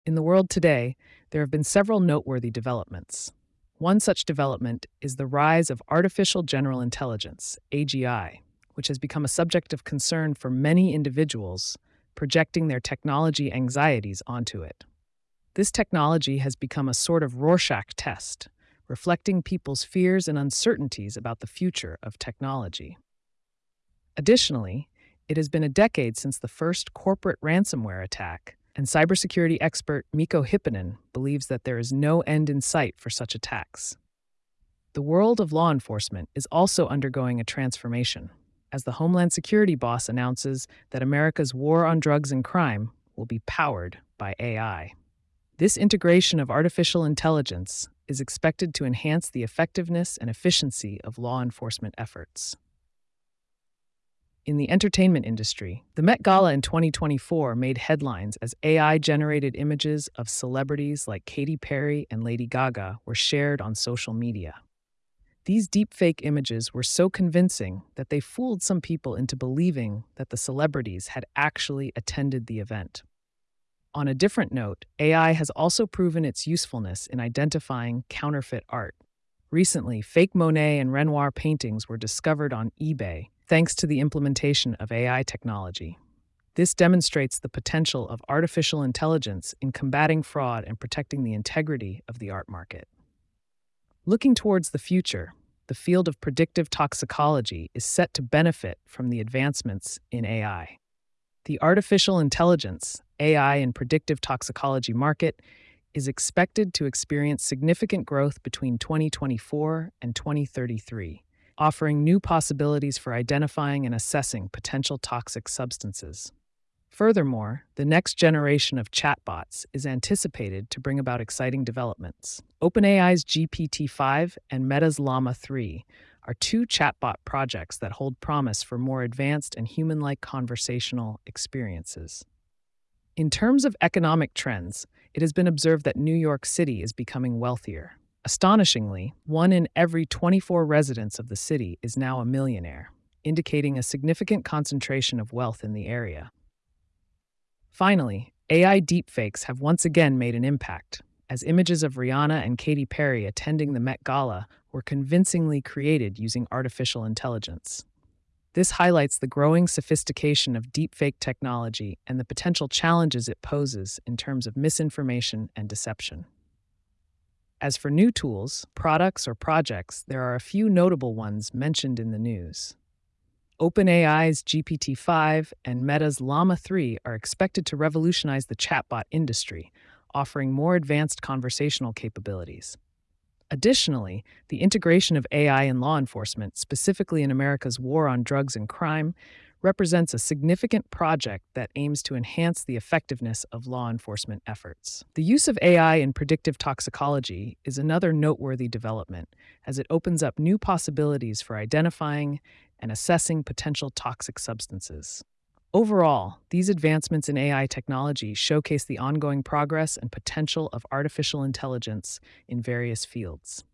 In the world today, there have been several noteworthy developments. One such development is the rise of artificial general intelligence, AGI, which has become a subject of concern for many individuals, projecting their technology anxieties onto it. This technology has become a sort of Rorschach test, reflecting people's fears and uncertainties about the future of technology. Additionally, it has been a decade since the first corporate ransomware attack, and cybersecurity expert Mikko Hyppinen believes that there is no end in sight for such attacks. The world of law enforcement is also undergoing a transformation, as the Homeland Security boss announces that America's war on drugs and crime will be powered by AI. This integration of artificial intelligence is expected to enhance the effectiveness and efficiency of law enforcement efforts. In the entertainment industry, the Met Gala in 2024 made headlines as AI-generated images of celebrities like Katy Perry and Lady Gaga were shared on social media. These deepfake images were so convincing that they fooled some people into believing that the celebrities had actually attended the event. On a different note, AI has also proven its usefulness in identifying counterfeit art. Recently, fake Monet and Renoir paintings were discovered on eBay thanks to the implementation of AI technology. This demonstrates the potential of artificial intelligence in combating fraud and protecting the integrity of the art market. Looking towards the future, the field of predictive toxicology is set to benefit from the advancements in AI. The artificial intelligence, AI and predictive toxicology market is expected to experience significant growth between 2024 and 2033, offering new possibilities for identifying and assessing potential toxic substances. Furthermore, the next generation of chatbots is anticipated to bring about exciting developments. OpenAI's GPT-5 and Meta's Llama 3 are two chatbot projects that hold promise for more advanced and human-like conversational experiences. In terms of economic trends, it has been observed that New York City is becoming wealthier. Astonishingly, 1 in every 24 residents of the city is now a millionaire, indicating a significant concentration of wealth in the area. Finally, AI deepfakes have once again made an impact, as images of Rihanna and Katy Perry attending the Met Gala were convincingly created using artificial intelligence. This highlights the growing sophistication of deepfake technology and the potential challenges it poses in terms of misinformation and deception. As for new tools, products, or projects, there are a few notable ones mentioned in the news. OpenAI's GPT-5 and Meta's Llama 3 are expected to revolutionize the chatbot industry, offering more advanced conversational capabilities. Additionally, the integration of AI in law enforcement, specifically in America's war on drugs and crime, represents a significant project that aims to enhance the effectiveness of law enforcement efforts. The use of AI in predictive toxicology is another noteworthy development, as it opens up new possibilities for identifying and assessing potential toxic substances. Overall, these advancements in AI technology showcase the ongoing progress and potential of artificial intelligence in various fields.